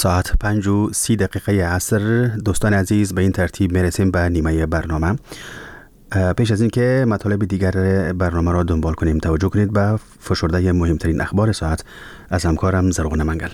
ساعت 5:30 عصر. دوستان عزیز، به این ترتیب میرسیم به نیمه برنامه. پیش از این که مطالب دیگر برنامه را دنبال کنیم، توجه کنید به فشرده مهمترین اخبار ساعت از همکارم زرغون منگل.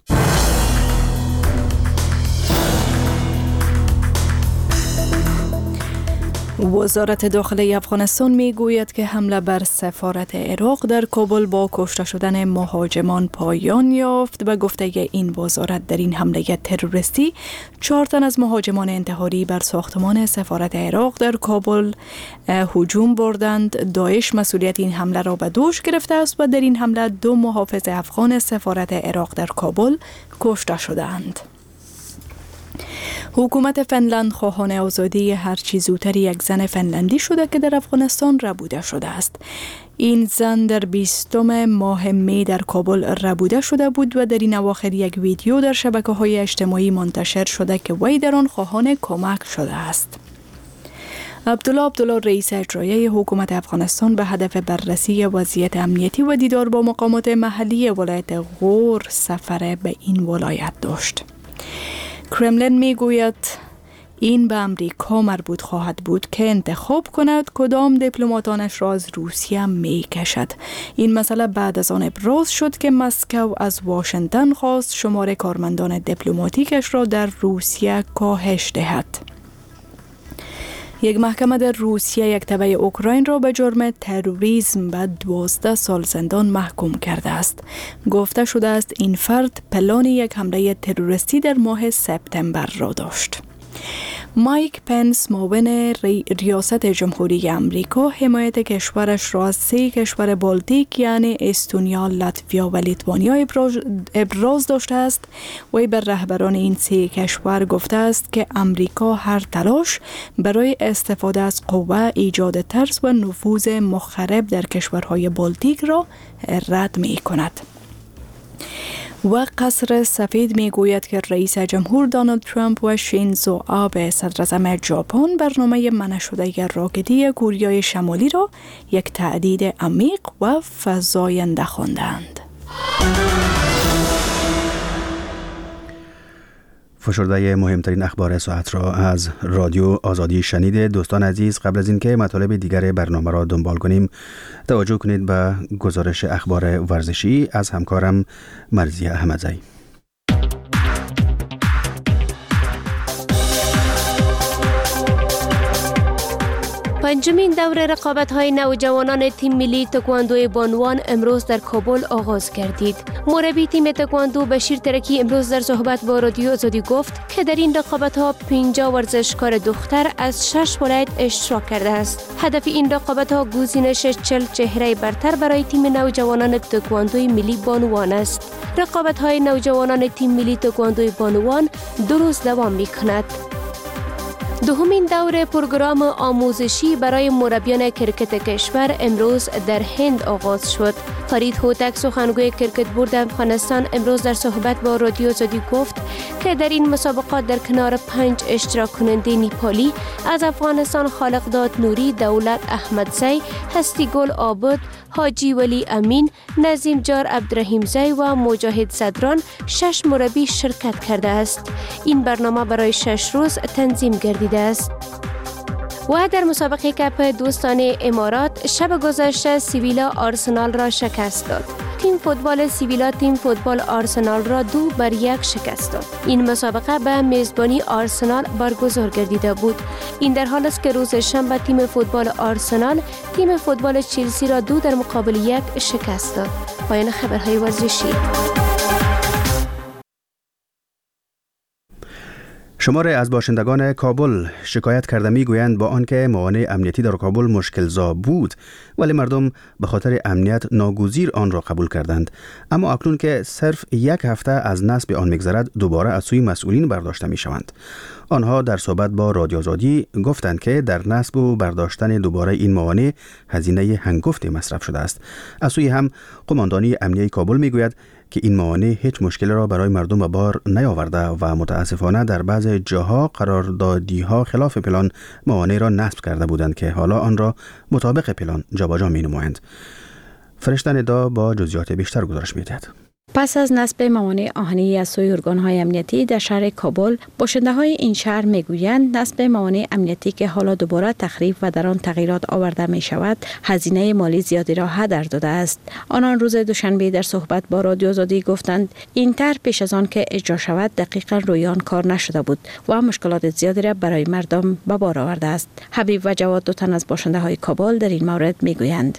وزارت داخلی افغانستان میگوید که حمله بر سفارت عراق در کابل با کشته شدن مهاجمان پایان یافت. به گفته این وزارت، در این حمله تروریستی 4 تن از مهاجمان انتحاری بر ساختمان سفارت عراق در کابل هجوم بردند. داعش مسئولیت این حمله را به دوش گرفته است و در این حمله 2 محافظ افغان سفارت عراق در کابل کشته شدند. حکومت فنلند خواهان آزادی هرچی زودتر یک زن فنلندی شده که در افغانستان ربوده شده است. این زن در 20 ماه می در کابل ربوده شده بود و در این اواخر یک ویدیو در شبکه‌های اجتماعی منتشر شده که وی در آن خواهان کمک شده است. عبدالله رئیس اجرایی حکومت افغانستان به هدف بررسی وضعیت امنیتی و دیدار با مقامات محلی ولایت غور سفر به این ولایت داشت. کرملین میگوید این به امریکا مربوط خواهد بود که انتخاب کند کدام دیپلماتانش را از روسیه میکشد. این مسئله بعد از آن ابراز شد که مسکو از واشنگتن خواست شمار کارمندان دیپلماتیکش را در روسیه کاهش دهد. یک محکمه در روسیه یک تبع اوکراین را به جرم تروریسم به 12 سال زندان محکوم کرده است. گفته شده است این فرد پلان یک حمله تروریستی در ماه سپتامبر را داشت. مایک پنس، معاون ریاست جمهوری امریکا، حمایت کشورش را از 3 کشور بالتیک یعنی استونیا، لاتویا و لیتوانیا ابراز داشته است. وی بر رهبران این 3 کشور گفته است که امریکا هر تلاش برای استفاده از قوه، ایجاد ترس و نفوذ مخرب در کشورهای بالتیک را رد می کند. و قصر سفید می گوید که رئیس جمهور دونالد ترامپ و شینزو آبه صدراعظم ژاپن برنامه منع شده راکتی کوریای شمالی را یک تهدید عمیق و فزاینده خواندند. فشرده مهمترین اخبار ساعت را از رادیو آزادی شنیده. دوستان عزیز، قبل از اینکه مطالب دیگر برنامه را دنبال کنیم، توجه کنید به گزارش اخبار ورزشی از همکارم مرزی احمدزی. پنجمین دور رقابت‌های نوجوانان تیم ملی تکواندو بانوان امروز در کابل آغاز گردید. مربی تیم تکواندو بشیر ترکی امروز در صحبت با رادیو آزادی گفت که در این رقابت‌ها 50 ورزشکار دختر از 6 ولایت اشتراک کرده است. هدف این رقابت‌ها گزینش 40 چهره برتر برای تیم نوجوانان تکواندو ملی بانوان است. رقابت‌های نوجوانان تیم ملی تکواندو بانوان 2 روز دوام می‌کند. دومین دور پروگرام آموزشی برای مربیان کرکت کشور امروز در هند آغاز شد. فرید هوتک، سخنگوی کرکت بورد افغانستان، امروز در صحبت با رادیو آزادی گفت که در این مسابقات در کنار 5 اشتراک کننده نیپالی از افغانستان خالقداد نوری، دولت احمدزی، هستی گل عابد، حاجی ولی امین، نظیم جار عبدالرحیمزی و مجاهد صدران 6 مربی شرکت کرده است. این برنامه برای 6 روز تنظیم گردیده است. و در مسابقه کپ دوستان امارات شب گذشته سیویلا آرسنال را شکست داد. تیم فوتبال سیویلا تیم فوتبال آرسنال را 2-1 شکست داد. این مسابقه به میزبانی آرسنال برگزار گردیده بود. این در حال است که روز شنبه تیم فوتبال آرسنال تیم فوتبال چلسی را 2-1 شکست داد. پایان خبرهای ورزشی. شماری از باشندگان کابل شکایت کرده میگویند با آنکه موانع امنیتی در کابل مشکل‌زا بود، ولی مردم به خاطر امنیت ناگزیر آن را قبول کردند. اما اکنون که صرف 1 هفته از نصب آن می‌گذرد، دوباره از سوی مسئولین برداشته می‌شوند. آنها در صحبت با رادیو آزادی گفتند که در نصب و برداشتن دوباره این موانع هزینه هنگفتی مصرف شده است. از سوی هم قماندانی امنیتی کابل میگوید که این موانع هیچ مشکلی را برای مردم به بار نیاورده و متاسفانه در بعض جاها قراردادی‌ها خلاف پلان موانع را نصب کرده بودند که حالا آن را مطابق پلان جابجا می‌نمایند. فرشته ندا با جزئیات بیشتر گزارش می‌دهد. پس از نصب موانع آهنی از سوی ارگان‌های امنیتی در شهر کابل، باشنده‌های این شهر می‌گویند نصب موانع امنیتی که حالا دوباره تخریب و در آن تغییرات آورده می‌شود، هزینه مالی زیادی را هدر داده است. آنان روز دوشنبه در صحبت با رادیو آزادی گفتند این طرح پیش از آن که اجرا شود دقیقاً روی آن کار نشده بود و مشکلات زیادی را برای مردم به بار آورده است. حبیب و جواد، دو تن از باشنده‌های کابل، در این مورد می‌گویند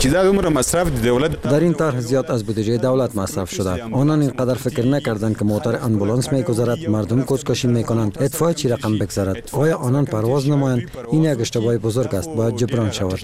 در این طرح زیاد از بودجه دولت مصرف شده. آنان اینقدر فکر نکردند که موتور امبولانس میگذرد، مردم کوچکشی میکنند، اطفاء چی رقم بگذرد. آیا آنان پرواز نمایند؟ این یک اشتباه بزرگ است، باید جبران شود.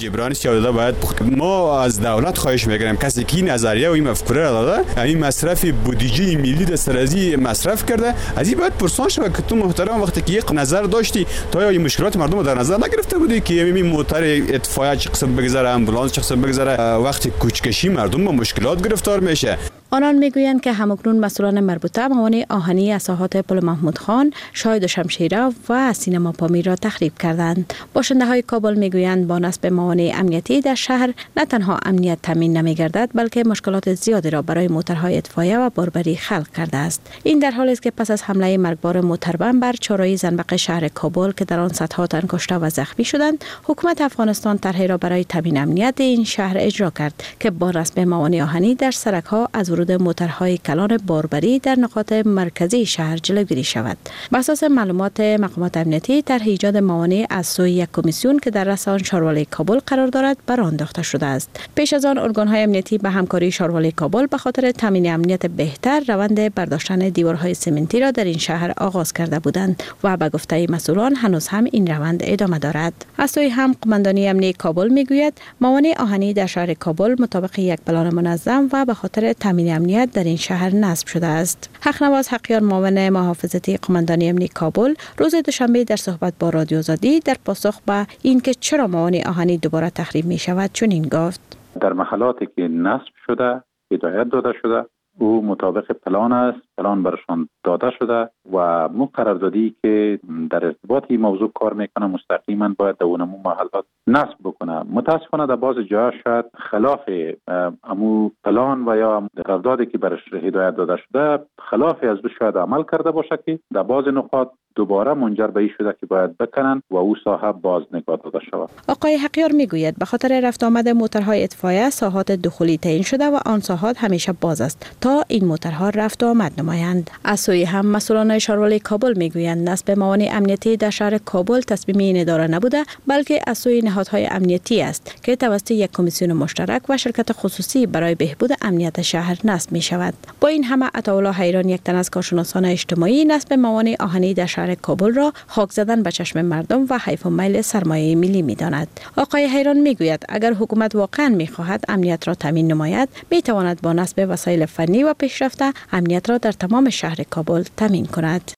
ما از دولت خواهش میکنیم کسی که این نظریه و این مفکوره را داده، این مصرف بودجه ملی در سرازی مصرف کرده، از این باید پرسان شود که تو محترم وقتی که یک نظر داشتی تا یا مشکلات مردم رو در نظر نگرفته بودی که این موتور اطفاء چه قسم بگذره، امبولانس چه قسم بگذره، وقتی کوچکشی مردم با مشکلات گرفتار میشه. آنان میگویند که همکنون مسئولان مربوطه موانع آهنی از ساحات پل محمود خان، شاهد و شمشیره و سینما پامیر را تخریب کردند. باشنده های کابل میگویند با نصب موانع امنیتی در شهر نه تنها امنیت تامین نمیگردد بلکه مشکلات زیادی را برای موترهای اطفائیه و باربری خلق کرده است. این در حالی است که پس از حمله مرگبار موتربم بر چهارراه زنبق شهر کابل که در آن صدها تن کشته و زخمی شدند، حکومت افغانستان طرحی را برای تامین امنیت این شهر اجرا کرد که با نصب موانع آهنی در سرک‌ها از ورود موترهای کلان باربری در نقاط مرکزی شهر جلوگیری شود. بر اساس معلومات مقامات امنیتی، طرح ایجاد موانع از سوی یک کمیسیون که در رأس آن شاروالی کابل قرار دارد برآورده انداخته شده است. پیش از آن ارگان‌های امنیتی به همکاری شاروالی کابل به خاطر تامین امنیت بهتر روند برداشتن دیوارهای سمنتی را در این شهر آغاز کرده بودند و به گفته مسئولان هنوز هم این روند ادامه دارد. از سوی هم قماندانی امنیتی کابل میگوید موانع آهنی در شهر کابل مطابق یک پلان منظم و به خاطر تامین امنیت در این شهر نصب شده است. حقنواز حقیار، معاون محافظتی قماندانی امنیتی کابل، روز دوشنبه در صحبت با رادیو آزادی در پاسخ به اینکه چرا موانع آهنی دوباره تخریب می شود چنین گفت: در محلاتی که نصب شده، هدایت داده شده، او مطابق پلان است، پلان برشان داده شده و قراردادی که در ارتباط این موضوع کار میکنه مستقیما باید در اونمو محلات نصب بکنه. متاسفانه در بعض جاها شاید خلاف امو پلان و یا قراردادی که برش هدایت داده شده خلاف از دو شاید عمل کرده باشه که در بعض نقاط دوباره منجر به این شده که باید بکنن و او ساحه باز نگاه داده شود. آقای حقیار میگوید به خاطر رفت آمد موترهای اطفائیه ساحات دخولی تعیین شده و آن ساحات همیشه باز است تا این موترها رفت و آمد نمایند. از سوی هم مسئولان شاروالی کابل میگویند نصب موانع امنیتی در شهر کابل تصمیم این اداره نبوده بلکه از سوی نهادهای امنیتی است که توسط یک کمیسیون مشترک و شرکت خصوصی برای بهبود امنیت شهر نصب می شود. با این همه عطاالله حیران، یک تن از کارشناسان اجتماعی، نصب موانع آهنی در شهر کابل را خاک زدن به چشم مردم و حیف و میل سرمایه ملی می‌داند. آقای حیران میگوید اگر حکومت واقعا می‌خواهد امنیت را تامین نماید، می‌تواند با نصب وسایل فنی و پیشرفته امنیت را در تمام شهر کابل تامین کند.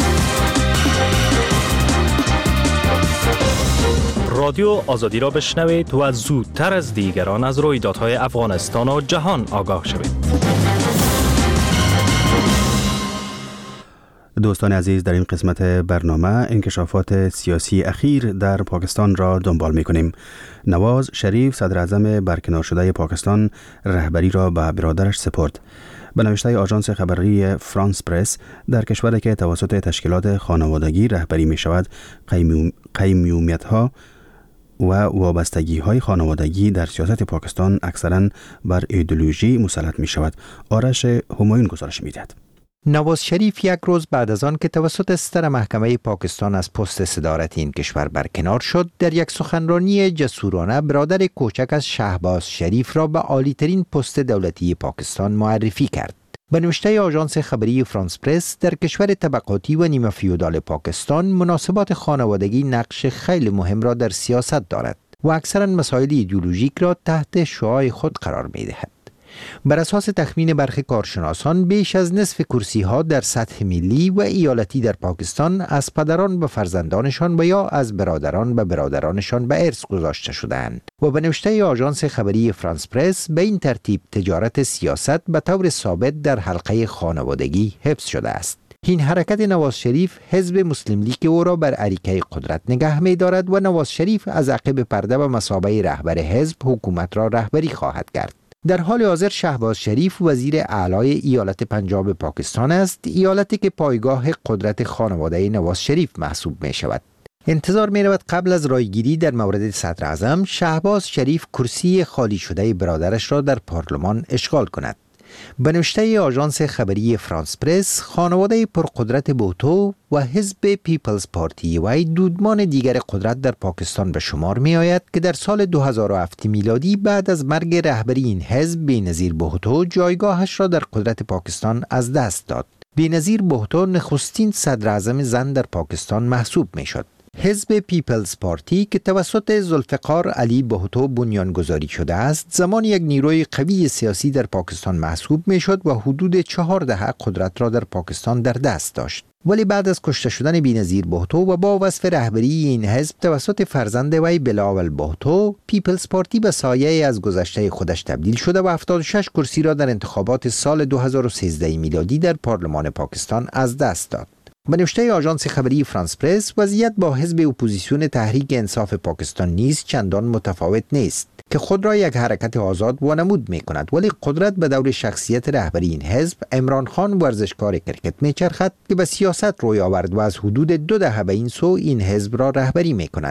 رادیو آزادی را بشنوید و زودتر از دیگران از رویدادهای افغانستان و جهان آگاه شوید. دوستان عزیز، در این قسمت برنامه انکشافات سیاسی اخیر در پاکستان را دنبال می کنیم. نواز شریف صدر اعظم برکنار شده پاکستان رهبری را به برادرش سپرد. به نوشته آژانس خبری فرانس پرس، در کشوری که توسط تشکیلات خانوادگی رهبری می شود، قیمومیت ها و وابستگی های خانوادگی در سیاست پاکستان اکثرا بر ایدئولوژی مسلط می شود. آرش همایون گزارش می دهد. نواز شریف یک روز بعد از آن که توسط ستر محکمه پاکستان از پست صدارت این کشور برکنار شد، در یک سخنرانی جسورانه برادر کوچک از شهباز شریف را به عالی‌ترین پست دولتی پاکستان معرفی کرد. به نوشته آژانس خبری فرانس پرس، در کشور طبقاتی و نیمه فیودال پاکستان مناسبات خانوادگی نقش خیلی مهم را در سیاست دارد و اکثرا مسائل ایدئولوژیک را تحت شعاع خود قرار می دهد. بر اساس تخمین برخی کارشناسان، بیش از نصف کرسی‌ها در سطح ملی و ایالتی در پاکستان از پدران به فرزندانشان و یا از برادران به برادرانشان به ارث گذاشته شده‌اند و به نوشته آژانس خبری فرانس پرس، به این ترتیب تجارت سیاست به طور ثابت در حلقه خانوادگی حفظ شده است. این حرکت نواز شریف حزب مسلم لیگ او را بر اریکه قدرت نگه می دارد و نواز شریف از عقب پرده به مثابه رهبر حزب حکومت را رهبری خواهد کرد. در حال حاضر شهباز شریف وزیر اعلای ایالت پنجاب پاکستان است، ایالتی که پایگاه قدرت خانواده نواز شریف محسوب می شود. انتظار می رود قبل از رایگیری در مورد صدر اعظم، شهباز شریف کرسی خالی شده برادرش را در پارلمان اشغال کند. به نوشته آژانس خبری فرانس پرس، خانواده پرقدرت بوتو و حزب پیپلز پارتی وی دودمان دیگر قدرت در پاکستان به شمار می آید که در سال 2007 میلادی بعد از مرگ رهبری این حزب بینظیر بوتو جایگاهش را در قدرت پاکستان از دست داد. بینظیر بوتو نخستین صدر اعظم زن در پاکستان محسوب می شد. حزب پیپلز پارتی که توسط ذوالفقار علی بهتو بنیانگذاری شده است، زمان یک نیروی قوی سیاسی در پاکستان محسوب می شد و حدود 4 دهه قدرت را در پاکستان در دست داشت. ولی بعد از کشته شدن بینظیر بهتو و با وصف رهبری این حزب توسط فرزند وی بلاول بهتو، پیپلز پارتی به سایه از گذشته خودش تبدیل شده و 76 کرسی را در انتخابات سال 2013 میلادی در پارلمان پاکستان از دست داد. به نوشته آژانس خبری فرانس پرس، وضعیت با حزب اپوزیسیون تحریک انصاف پاکستان نیز چندان متفاوت نیست که خود را یک حرکت آزاد وانمود می کند، ولی قدرت به دور شخصیت رهبری این حزب عمران خان ورزشکار کرکت می چرخد که به سیاست روی آورد و از حدود 2 دهه به این سو این حزب را رهبری می کند.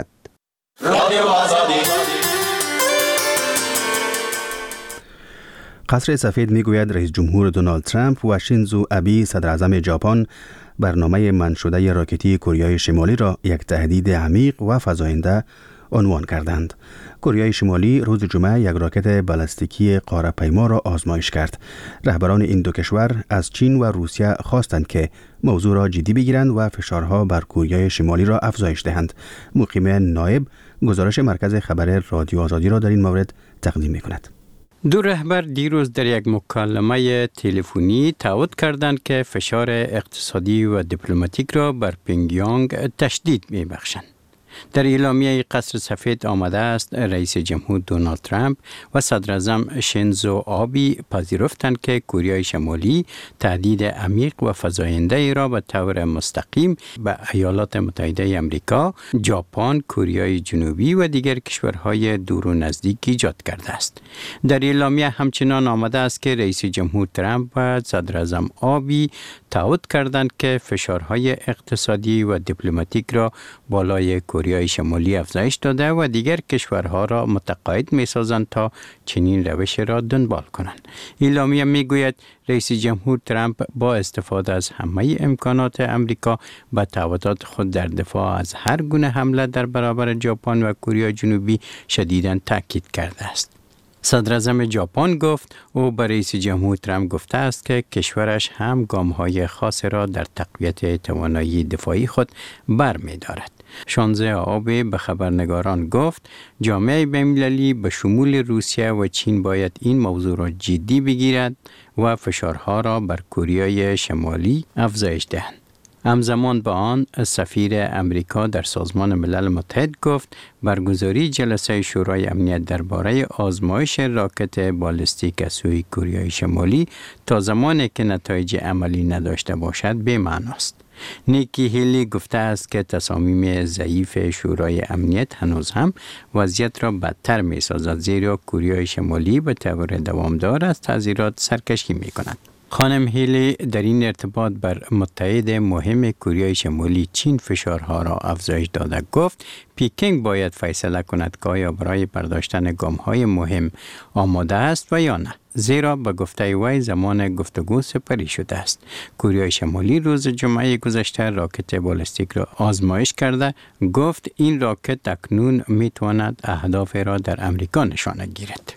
قصر سفید می گوید رئیس جمهور دونالد ترامپ و شینزو ابی صدر اعظم ژاپن برنامه منع شده راکتی کره شمالی را یک تهدید عمیق و فزاینده عنوان کردند. کره شمالی روز جمعه یک راکت بالستیکی قاره پیما را آزمایش کرد. رهبران این دو کشور از چین و روسیه خواستند که موضوع را جدی بگیرند و فشارها بر کره شمالی را افزایش دهند. مقیم نایب گزارش مرکز خبر رادیو آزادی را در این مورد تقدیم می‌کند. دو رهبر دیروز در یک مکالمه تلفنی تعهد کردند که فشار اقتصادی و دیپلماتیک را بر پیونگیانگ تشدید می‌بخشند. در اعلامیه قصر سفید آمده است رئیس جمهور دونالد ترامپ و صدر اعظم شینزو آبی پذیرفتند که کره شمالی تهدید عمیق و فزاینده ای را به طور مستقیم به ایالات متحده آمریکا، ژاپن، کره جنوبی و دیگر کشورهای دور و نزدیک ایجاد کرده است. در اعلامیه همچنان آمده است که رئیس جمهور ترامپ و صدر اعظم آبی تعهد کردند که فشارهای اقتصادی و دیپلماتیک را بالای کره شمالی افزایش داده و دیگر کشورها را متقاعد می‌سازند تا چنین روش را دنبال کنند. اعلامیه می‌گوید رئیس جمهور ترامپ با استفاده از همه امکانات امریکا به تعهدات خود در دفاع از هر گونه حمله در برابر ژاپن و کره جنوبی شدیداً تاکید کرده است. صدر اعظم ژاپن گفت او به رئیس جمهور ترامپ گفته است که کشورش هم گام‌های خاص را در تقویت توانایی دفاعی خود برمی‌دارد. شانزه آبی به خبرنگاران گفت جامعه بین‌المللی به شمول روسیه و چین باید این موضوع را جدی بگیرد و فشارها را بر کره شمالی افزایش دهند. همزمان با آن سفیر امریکا در سازمان ملل متحد گفت برگزاری جلسه شورای امنیت درباره آزمایش راکت بالستیک از سوی کره شمالی تا زمانی که نتایج عملی نداشته باشد بی‌معناست. نیکی هیلی گفته است که تصامیم ضعیف شورای امنیت هنوز هم وضعیت را بدتر می سازد، زیرا کره شمالی به طور دوامدار از تعزیرات سرکشی می کند. خانم هیلی در این ارتباط بر متحد مهم کره شمالی چین فشارها را افزایش داده گفت پکینگ باید فیصله کند که آیا برای برداشتن گام‌های مهم آماده است و یا نه، زیرا به گفته وی زمان گفتگو سپری شده است. کره شمالی روز جمعه گذشته راکت بالستیک را آزمایش کرده گفت این راکت اکنون میتواند اهداف را در امریکا نشانه گیرد.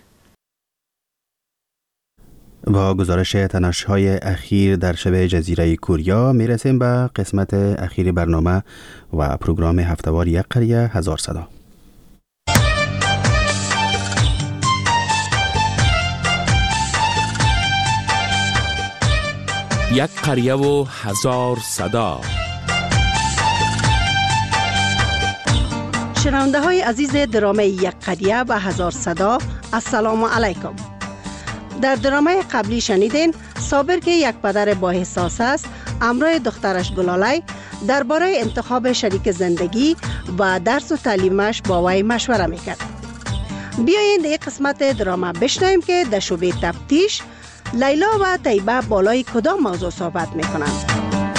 با گزارش تنش‌های اخیر در شبه جزیره کوریا میرسیم به قسمت اخیر برنامه و پروگرام هفته‌وار یک قریه هزار صدا. یک قریه و هزار صدا. شنونده های عزیز درامه یک قریه و هزار صدا، السلام علیکم. در درامه قبلی شنیدین صابر که یک پدر با احساس است همراه دخترش گلاله درباره انتخاب شریک زندگی و درس و تعلیمش با وی مشوره میکرد. بیایید این قسمت دراما بشنویم که در شعبه تفتیش لیلا و طیبه بالای کدام موضوع صحبت میکنند.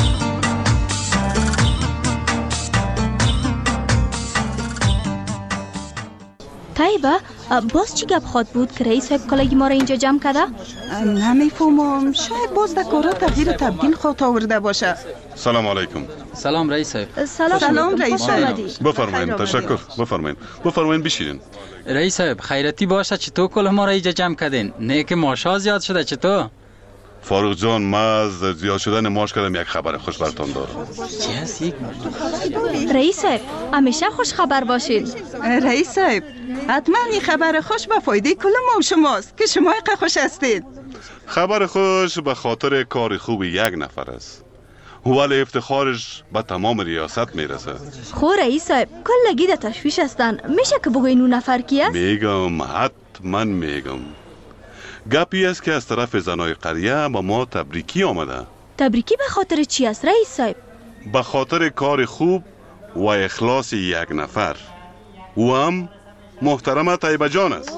طیبه، باز چی گپ خواد بود که رئیس صاحب کلاگی ما را اینجا جمع کرده؟ نمیفهمم، شاید باز در کارا تغییر و تبدیل خواهد آورده باشه. سلام علیکم. سلام رئیس صاحب. سلام رئیس صاحب. بفرمایید. تشکر. بفرمایید بشینین. رئیس صاحب خیرتی باشه چطور کل ما را اینجا جمع کردین؟ نه که ماشا زیاد شده چطور؟ فاروق جان، ما از زیاد شدن ماش کردم یک خبر خوش براتون دارم. چی هست؟ رئیس صاحب همیشه خوش خبر باشین. رئیس صاحب حتما این خبر خوش به فایده کل ما و شماست که شما یک خوش هستید. خبر خوش به خاطر کار خوب یک نفر است، ولی افتخارش به تمام ریاست میرسه. خو رئیس صاحب کلگی در تشویش هستن، میشه که بگوین اون نفر کی است؟ میگم، حتما میگم. گپی است که از طرف زنای قریه با ما تبریکی آمده. تبریکی به خاطر چی است رئیس صاحب؟ به خاطر کار خوب و اخلاص یک نفر، و هم محترم طیبه جان است.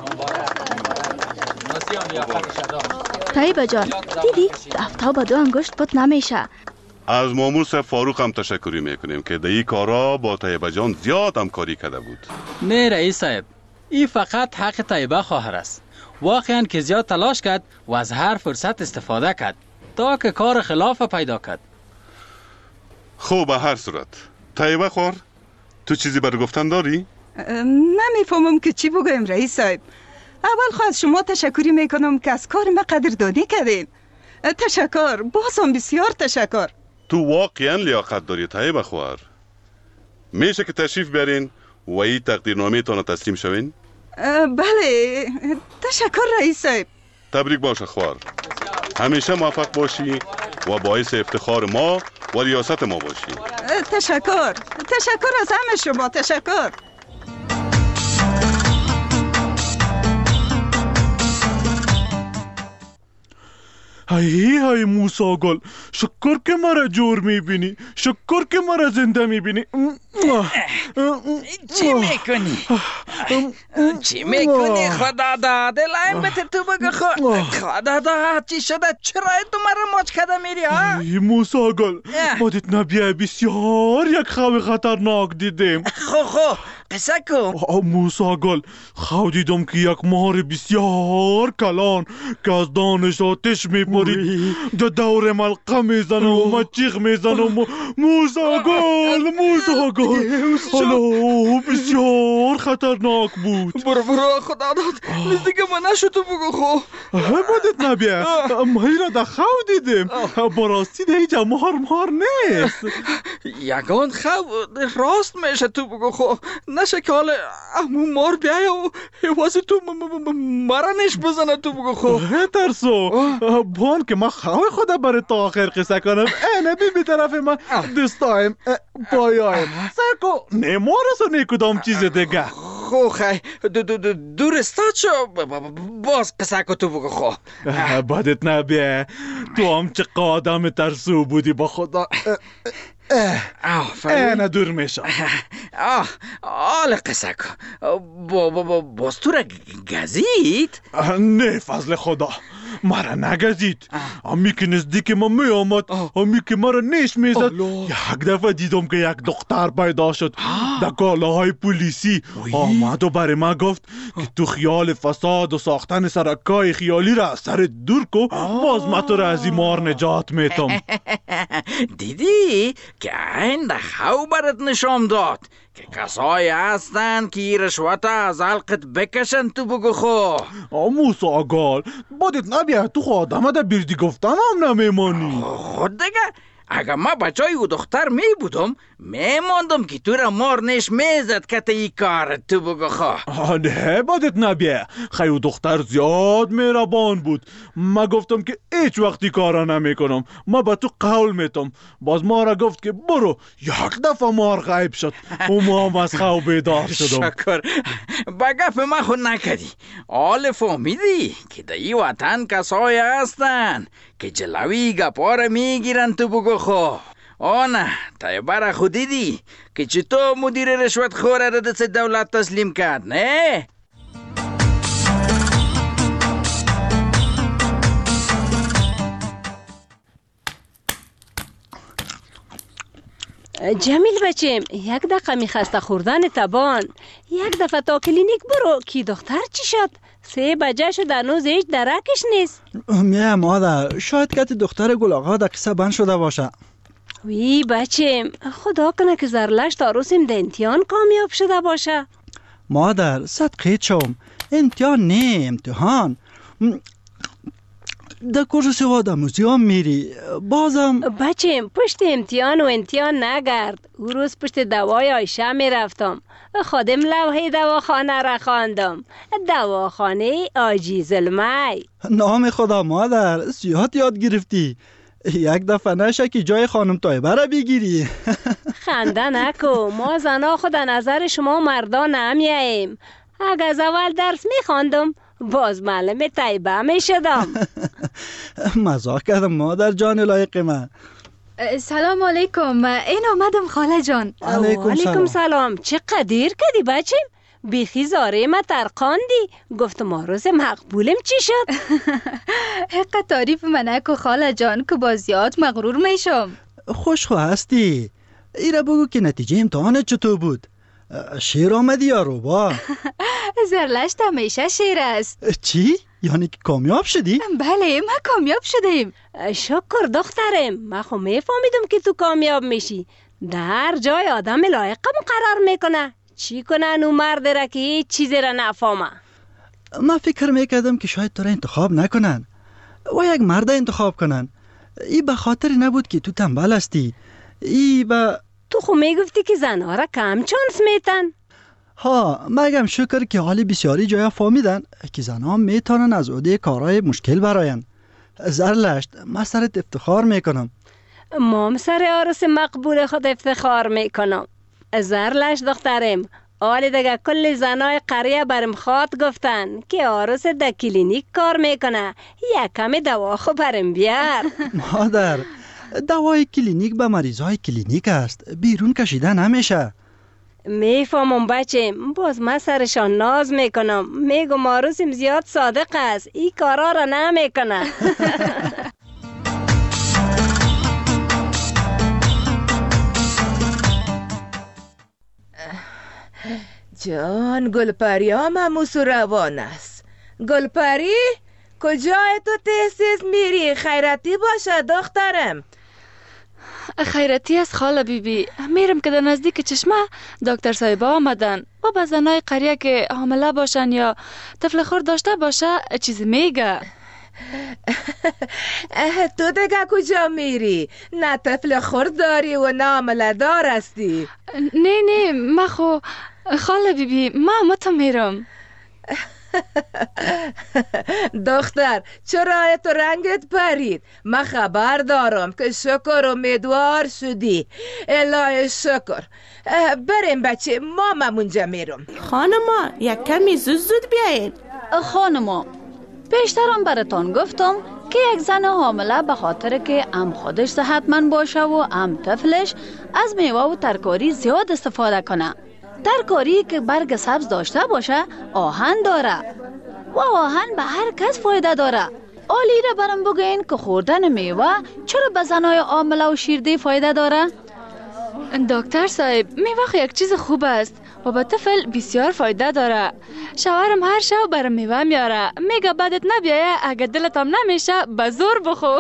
طیبه جان دیدی دفتر با 2 انگشت پت نمیشه. از مامور صاحب فاروق هم تشکری میکنیم که در این کارا با طیبه جان زیاد همکاری کرده بود. نه رئیس صاحب، این فقط حق طیبه خواهر است. واقعا که زیاد تلاش کرد و از هر فرصت استفاده کرد تا که کار خلاف پیدا کرد. خوب، به هر صورت طیبه خواهر، تو چیزی برای گفتن داری؟ نمیفهمم که چی بگویم رئیس صاحب. اول خواهد شما تشکری میکنم که از کار ما قدردانی کردین. تشکر، بازم بسیار تشکر. تو واقعا لیاقت داری طیبه خواهر. میشه که تشریف بیارین و این تقدیرنامه تان تسلیم شوین؟ بله، تشکر رئیس صاحب. تبریک باشه خواهر، همیشه موفق باشی و باعث افتخار ما و ریاست ما باشی. تشکر از همه شما. تشکر. های موسی گل، شکر که مرا جور میبینی، شکر که مرا زنده میبینی. چی میکنی خدا داده لایم بته تو بگو خدا دا چی شده؟ چرا تو مرا ماچ کده میری ها؟ ای موسی گل، بادت نبیه بسیار یک خواه خطرناک دیدیم. خو قصه کن. موسی گل، خواه دیدم که یک مار بسیار کلان که از دانش آتش میپرید در دور ملقه میزنم و من چیخ میزنم و موسی گل حالا بسیار خطرناک بود. برو خدا داد نزدیک من نشو تو بگو خو. بادت نبیه، مایی را در خواه دیدیم. براستی ده ایجا مار نیست. یگان خواه راست میشه تو بگو خو. نشه که حالا امون مار بیایه و حوازی تو مرنش بزنه تو بگو خو. ترسو بان که من خواه خدا برای تا آخر قصه کنم. اینه بی طرف من دستایم پایایم سرکو نمار رسو نیکدام چیز دیگه. خو خی دور استاد شو باز قصه که تو بگو خو. بدت نبیه، تو هم چه قادم ترسو بودی با خدا. اینه دور میشه. آل قصه که باز تو را گزید؟ نه فضل خدا، مرا نگزید. امی که نزدیک ما می آمد، امی که مرا نیش میزد، یک دفعه دیدم که یک دختر پیدا شد در کالاهای پلیسی. آمد و برای من گفت که تو خیال فساد و ساختن سرکای خیالی را سر دور کو، باز من تو را از این مار نجات میتم. دیدی که این ده خو برات نشان داد که کسایی هستن که رشوت از حلقت بکشن تو بگو خو. موسی آگال، بادت نبیه تو خود آدم ده بیردی گفتن هم نمیمانی. خود دیگه اگه ما بچای او دختر می بودم میماندم که تو را مار نیش میزد که تا ای کار تو بگو خواه. نه بادت نبیه، خیلی او دختر زیاد مهربان بود. ما گفتم که هیچ وقتی کارا نمی کنم، ما به تو قول میتم. باز ما را گفت که برو. یک دفعه مار غیب شد و ما هم از خواب بیدار شدم. شکر با گفت ما خود نکدی. آل فهمیدی که در ای وطن کسای هستن که جلوی گپار میگیرن تو بگو خو. نه طیبه را خود دیدی که چطور مدیر رشوت خوره را دست دولت تسلیم کرد؟ نه جمیل بچیم، یک دقیقه می خسته خوردن تبان. یک دفعه تا کلینیک برو کی دختر چی شد؟ 3 بجه شد هنوز هیچ درکش نیست. میه مادر، شاید که دختر گل آقا در قصه بند شده باشه. وی بچیم، خدا کنه که زرلشت عروسیم ده امتحان کامیاب شده باشه. مادر صدقیت شوم، امتحان نه امتحان. در کورس آدموزی هم میری بازم. بچیم پشت امتحان نگرد. او روز پشت دوای آیشه میرفتم، خودم لوحه دواخانه را خواندم. دواخانه عاجز المی. نام خدا مادر، زیاد یاد گرفتی. یک دفعه نشه که جای خانم طایبه را بگیری. خنده نکو، ما زنا خود نظر شما مردان نمیاییم. اگه از اول درس میخواندم باز معلم طیبه میشدم. مزاح کردم مادر جان لایق من. سلام علیکم، این آمدم خاله جان. علیکم سلام. چه قدیر کدی بچیم؟ بیخی زاره ما ترقاندی. گفتم آروز مقبولم چی شد؟ حق تعریف من نکو خاله جان که باز زیاد مغرور میشم. خوشخواه هستی. ایره بگو که نتیجه امتحانت چطور بود؟ شیر آمدی یا روبا؟ زرلشت همیشه شیر است. چی؟ یعنی که کامیاب شدی؟ بله ما کامیاب شدیم. شکر دخترم، من خو میفهمیدم که تو کامیاب میشی. در جای آدم لایقم قرار میکنه. چی کنن اون مرد را که هیچ چیزی را نفهمه؟ من فکر میکردم که شاید تو را انتخاب نکنن و یک مرد انتخاب کنن. ای به خاطر نبود که تو تنبل هستی. ای به تو خو میگفتی که زنها را کم چانس میتن. ها، مگم شکر که حالی بسیاری جایا فهمیدن که زنها میتونن از عهده کارهای مشکل براین. زرلشت، من سرت افتخار میکنم. مام سر عروس مقبول خود افتخار میکنم. زرلشت دخترم، حالی دیگه کل زنای قریه برم خواد گفتن که عروس در کلینیک کار میکنه. یک کمی دوا خو برم بیار. مادر، دوای کلینیک به مریضای کلینیک است، بیرون کشیده نمیشه. میفهمم بچم، باز من سرشان ناز میکنم. میگم عروسیم زیاد صادق است، این کارا را نمیکنه. جان گلپری ها مموس و روان است. گلپری کجای تو تحسیز میری؟ خیرتی باشه دخترم. خیرتی از خاله بیبی. میرم که در نزدیک چشمه دکتر صاحبه آمدن و به زنای قریه که حامله باشن یا طفل خورد داشته باشه چیزی میگه. تو دیگه کجا میری؟ نه طفل خورد داری و نه حامله دار هستی. نه من خو خاله بیبی من تو میرم. دختر چرا تو رنگت پرید؟ من خبر دارم که شکر امیدوار شدی. الهی شکر. بریم بچه، ما منجا میرم. خانما یک کمی زود بیاین. خانما پیشترم براتان گفتم که یک زن حامله به خاطر که ام خودش صحتمند باشه و ام طفلش از میوه و ترکاری زیاد استفاده کنه. ترکاری که برگ سبز داشته باشه آهن داره و آهن به هر کس فایده داره. آلی را برم بگین که خوردن میوه چرا به زنای حامله و شیرده فایده داره؟ دکتر صاحب میوه یک چیز خوب است و به طفل بسیار فایده داره. شوهرم هر شب برام میوه میاره، میگه بدت نبیایه اگه دلت هم نمیشه به زور بخو.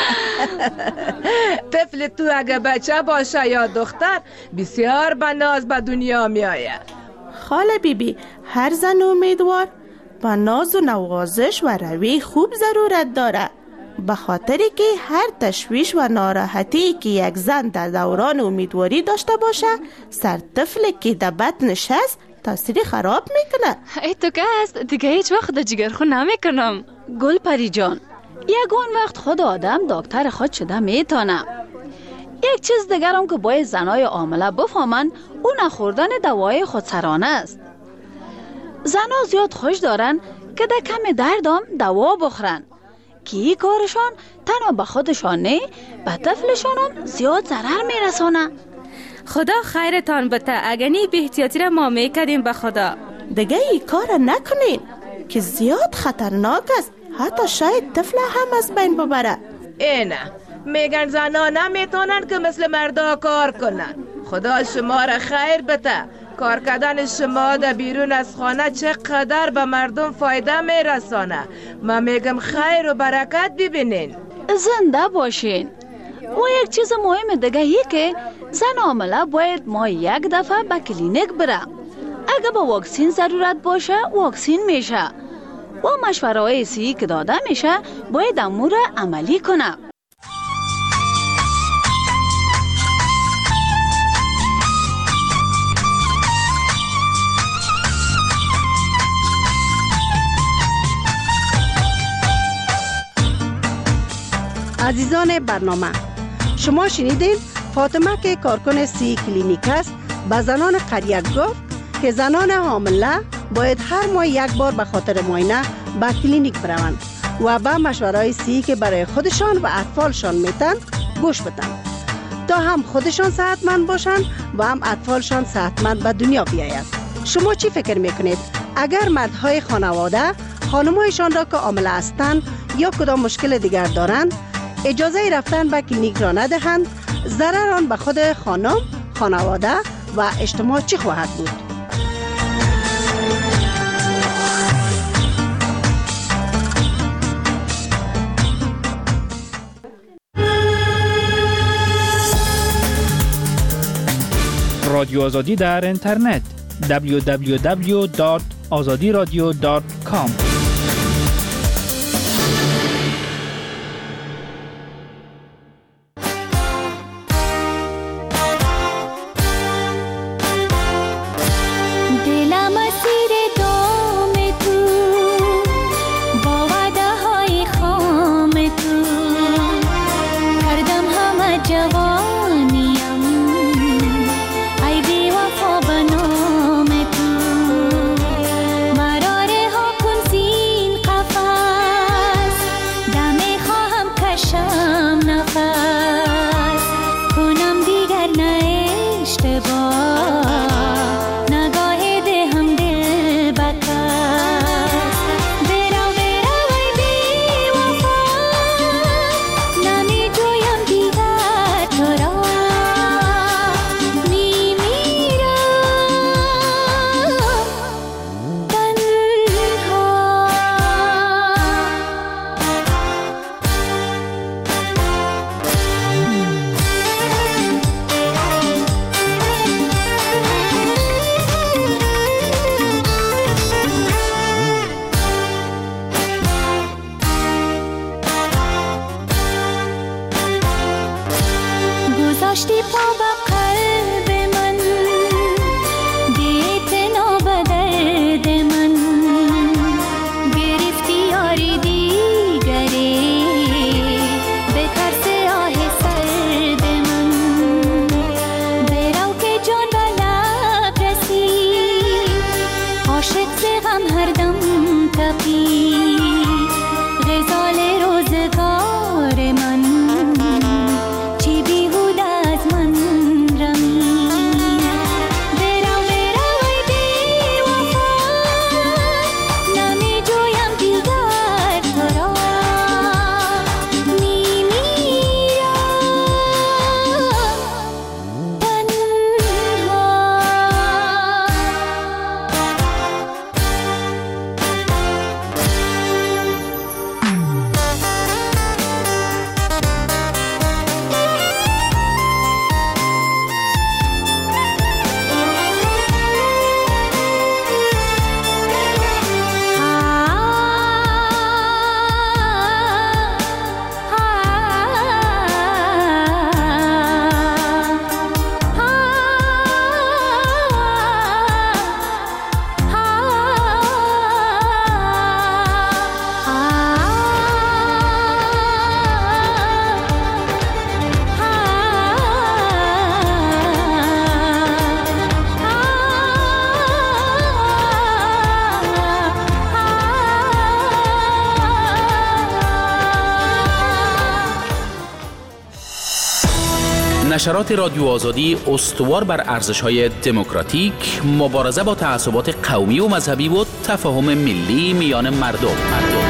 طفل تو اگه بچه باشه یا دختر بسیار به ناز به دنیا میایه. خاله بیبی، هر زن امیدوار با ناز و نوازش و روی خوب ضرورت داره، به خاطری که هر تشویش و ناراحتی که یک زن در دوران امیدواری داشته باشه سر طفلی که در بطنش هست تاثیر خراب میکنه. ای تو که هست دیگه هیچ وقت در جگرخو نمیکنم. گل پری جان، یگان وقت خود آدم دکتر خود شده میتونه. یک چیز دیگرم که باید زنای حامله بفهمن اون نخوردن دوای خودسرانه است. زنها زیاد خوش دارن که در کم دردم دوا بخورن که این کارشان تنها به خودشان نه به طفلشان هم زیاد ضرر میرسانه. خدا خیرتان بده، اگنی به احتیاطی را ما میکردیم به خدا. دیگه این کار نکنین که زیاد خطرناک است، حتی شاید طفل هم از بین ببره. اینه میگن زنها نمیتونن که مثل مردا کار کنن. خدا شما را خیر بده. کار کردن شما در بیرون از خانه چقدر به مردم فایده میرسانه. من میگم خیر و برکت ببینین. زنده باشین. و یک چیز مهم دیگه ای که زن حامله باید ما یک دفعه به کلینیک بره. اگه با واکسین ضرورت باشه واکسین میشه و مشوره های صحی که داده میشه باید امور عملی کنه. عزیزان برنامه، شما شنیدین فاطمه که کارکن سی کلینیک است به زنان قریه گفت که زنان حامله باید هر ماه یک بار به خاطر معاینه به کلینیک بروند و به مشوره‌های صحی که برای خودشان و اطفالشان میتن گوش بدن تا هم خودشان صحتمند باشند و هم اطفالشان صحتمند به دنیا بیاید. شما چی فکر میکنید؟ اگر مردهای خانواده خانمایشان را که حامله هستند یا کدام مشکل دیگر دارند اجازه رفتن به کلینیک را ندهند، ضرر آن به خود خانم، خانواده و اجتماع چی خواهد بود؟ رادیو آزادی در اینترنت www.azadiradio.com نشرات رادیو آزادی استوار بر ارزش‌های دموکراتیک، مبارزه با تعصبات قومی و مذهبی و تفاهم ملی میان مردم.